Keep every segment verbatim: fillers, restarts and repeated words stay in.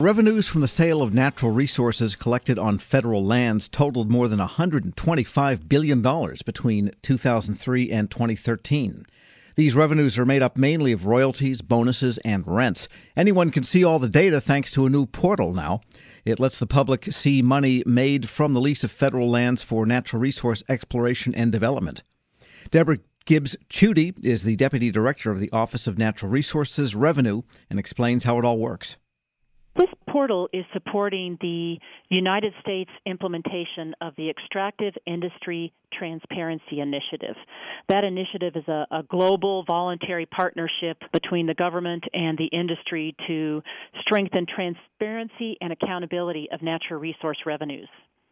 Revenues from the sale of natural resources collected on federal lands totaled more than one hundred twenty-five billion dollars between two thousand three and twenty thirteen. These revenues are made up mainly of royalties, bonuses, and rents. Anyone can see all the data thanks to a new portal now. It lets the public see money made from the lease of federal lands for natural resource exploration and development. Deborah Gibbs-Chudy is the Deputy Director of the Office of Natural Resources Revenue and explains how it all works. This portal is supporting the United States implementation of the Extractive Industry Transparency Initiative. That initiative is a, a global voluntary partnership between the government and the industry to strengthen transparency and accountability of natural resource revenues.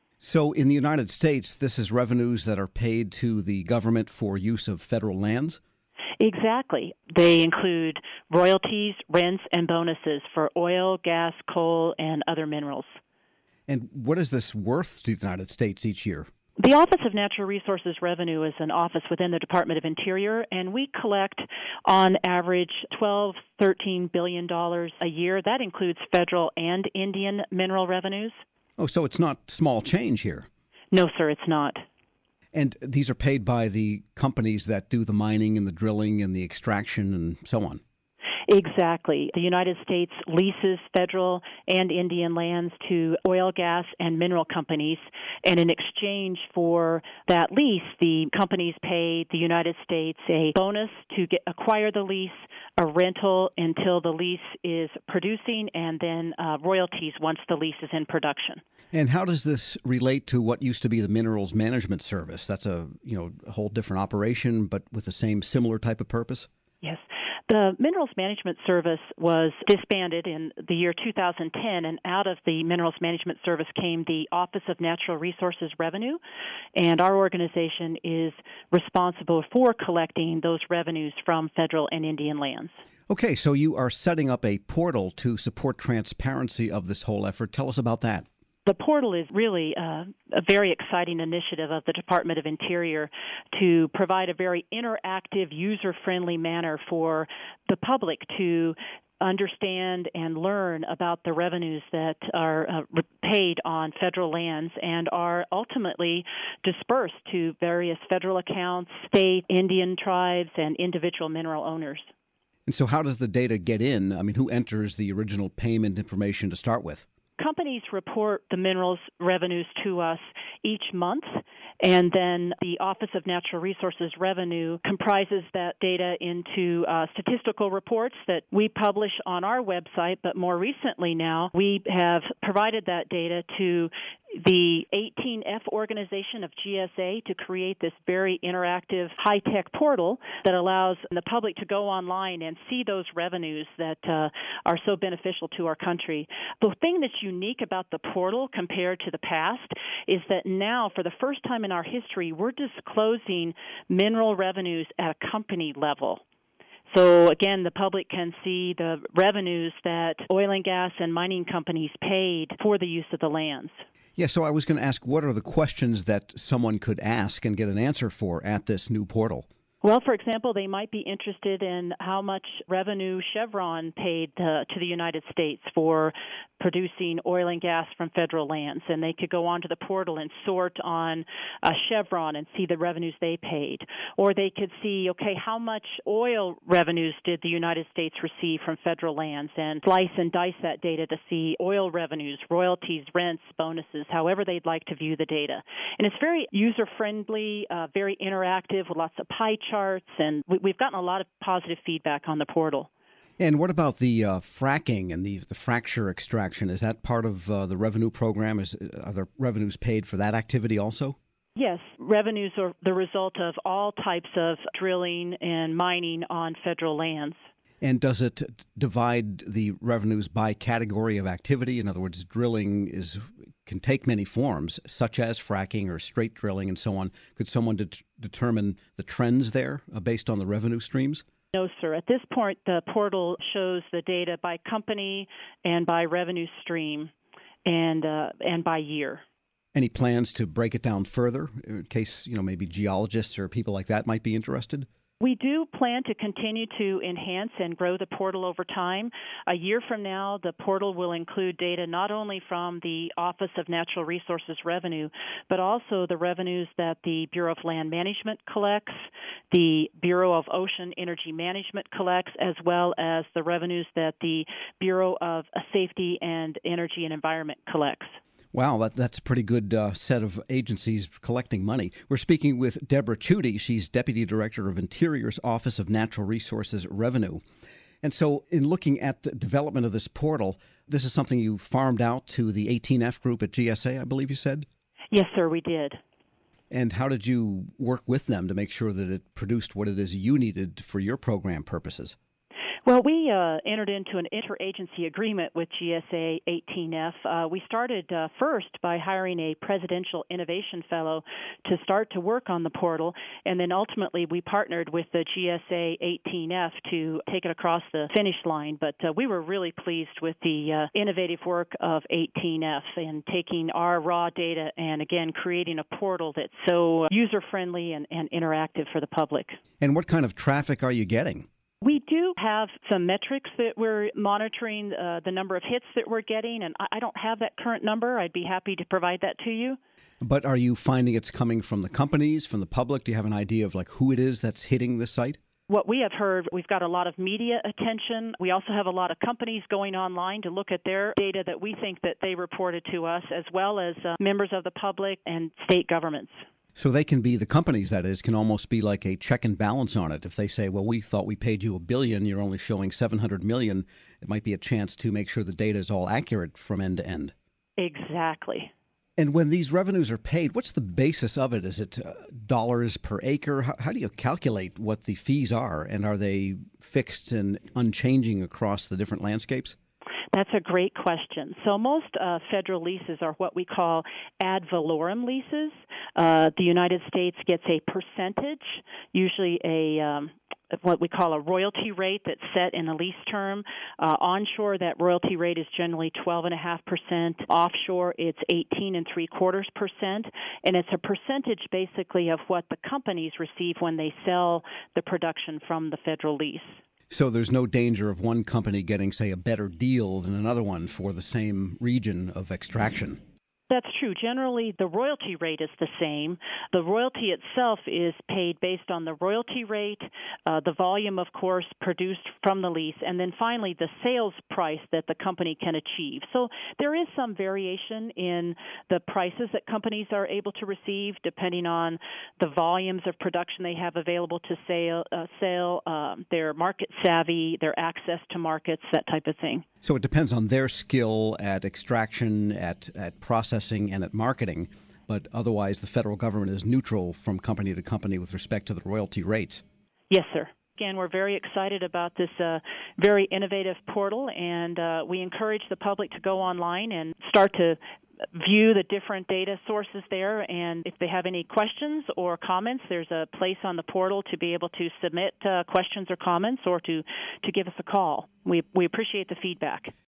So in the United States, this is revenues that are paid to the government for use of federal lands? Exactly. They include royalties, rents, and bonuses for oil, gas, coal, and other minerals. And what is this worth to the United States each year? The Office of Natural Resources Revenue is an office within the Department of Interior, and we collect on average twelve, thirteen billion dollars a year. That includes federal and Indian mineral revenues. Oh, so it's not small change here? No, sir, it's not. And these are paid by the companies that do the mining and the drilling and the extraction and so on? Exactly. The United States leases federal and Indian lands to oil, gas, and mineral companies, and in exchange for that lease, the companies pay the United States a bonus to get, acquire the lease, a rental until the lease is producing, and then uh, royalties once the lease is in production. And how does this relate to what used to be the Minerals Management Service? That's a you know a whole different operation, but with the same similar type of purpose? Yes. The Minerals Management Service was disbanded in the year two thousand ten, and out of the Minerals Management Service came the Office of Natural Resources Revenue, and our organization is responsible for collecting those revenues from federal and Indian lands. Okay, so you are setting up a portal to support transparency of this whole effort. Tell us about that. The portal is really uh, a very exciting initiative of the Department of Interior to provide a very interactive, user-friendly manner for the public to understand and learn about the revenues that are uh, paid on federal lands and are ultimately dispersed to various federal accounts, state, Indian tribes, and individual mineral owners. And so how does the data get in? I mean, who enters the original payment information to start with? Companies report the minerals revenues to us each month, and then the Office of Natural Resources Revenue comprises that data into uh, statistical reports that we publish on our website, but more recently now we have provided that data to the eighteen F organization of G S A to create this very interactive high-tech portal that allows the public to go online and see those revenues that uh, are so beneficial to our country. The thing that's unique about the portal compared to the past is that now, for the first time in our history, we're disclosing mineral revenues at a company level. So, again, the public can see the revenues that oil and gas and mining companies paid for the use of the lands. Yeah, so I was going to ask, what are the questions that someone could ask and get an answer for at this new portal? Well, for example, they might be interested in how much revenue Chevron paid uh, to the United States for producing oil and gas from federal lands, and they could go onto the portal and sort on uh, Chevron and see the revenues they paid. Or they could see, okay, how much oil revenues did the United States receive from federal lands, and slice and dice that data to see oil revenues, royalties, rents, bonuses, however they'd like to view the data. And it's very user-friendly, uh, very interactive with lots of pie charts, and we, we've gotten a lot of positive feedback on the portal. And what about the uh, fracking and the, the fracture extraction? Is that part of uh, the revenue program? Is, are there revenues paid for that activity also? Yes, revenues are the result of all types of drilling and mining on federal lands. And does it divide the revenues by category of activity? In other words, drilling is can take many forms, such as fracking or straight drilling and so on. Could someone det- determine the trends there uh, based on the revenue streams? No, sir. At this point, the portal shows the data by company and by revenue stream and uh, and by year. Any plans to break it down further in case, you know, maybe geologists or people like that might be interested? We do plan to continue to enhance and grow the portal over time. A year from now, the portal will include data not only from the Office of Natural Resources Revenue, but also the revenues that the Bureau of Land Management collects, the Bureau of Ocean Energy Management collects, as well as the revenues that the Bureau of Safety and Energy and Environment collects. Wow, that, that's a pretty good uh, set of agencies collecting money. We're speaking with Deborah Chudy. She's Deputy Director of Interior's Office of Natural Resources Revenue. And so in looking at the development of this portal, this is something you farmed out to the eighteen F group at G S A, I believe you said? Yes, sir, we did. And how did you work with them to make sure that it produced what it is you needed for your program purposes? Well, we uh, entered into an interagency agreement with G S A eighteen F. Uh, we started uh, first by hiring a Presidential Innovation Fellow to start to work on the portal, and then ultimately we partnered with the G S A eighteen F to take it across the finish line. But uh, we were really pleased with the uh, innovative work of eighteen F and taking our raw data and, again, creating a portal that's so user-friendly and, and interactive for the public. And what kind of traffic are you getting? We do have some metrics that we're monitoring, uh, the number of hits that we're getting, and I don't have that current number. I'd be happy to provide that to you. But are you finding it's coming from the companies, from the public? Do you have an idea of like who it is that's hitting this site? What we have heard, we've got a lot of media attention. We also have a lot of companies going online to look at their data that we think that they reported to us, as well as uh, members of the public and state governments. So they can be, the companies, that is, can almost be like a check and balance on it. If they say, well, we thought we paid you a billion, you're only showing seven hundred million, it might be a chance to make sure the data is all accurate from end to end. Exactly. And when these revenues are paid, what's the basis of it? Is it uh, dollars per acre? How, how do you calculate what the fees are? And are they fixed and unchanging across the different landscapes? That's a great question. So most uh, federal leases are what we call ad valorem leases. Uh, the United States gets a percentage, usually a um, what we call a royalty rate that's set in a lease term. Uh, onshore, that royalty rate is generally twelve point five percent. Offshore, it's eighteen and three quarters percent. And it's a percentage basically of what the companies receive when they sell the production from the federal lease. So there's no danger of one company getting, say, a better deal than another one for the same region of extraction? That's true. Generally, the royalty rate is the same. The royalty itself is paid based on the royalty rate, uh, the volume, of course, produced from the lease, and then finally the sales price that the company can achieve. So there is some variation in the prices that companies are able to receive depending on the volumes of production they have available to sale, uh, sell, um, their market savvy, their access to markets, that type of thing. So it depends on their skill at extraction, at, at processing, and at marketing, but otherwise the federal government is neutral from company to company with respect to the royalty rates. Yes, sir. Again, we're very excited about this uh, very innovative portal, and uh, we encourage the public to go online and start to view the different data sources there. And if they have any questions or comments, there's a place on the portal to be able to submit uh, questions or comments or to, to give us a call. We, we appreciate the feedback.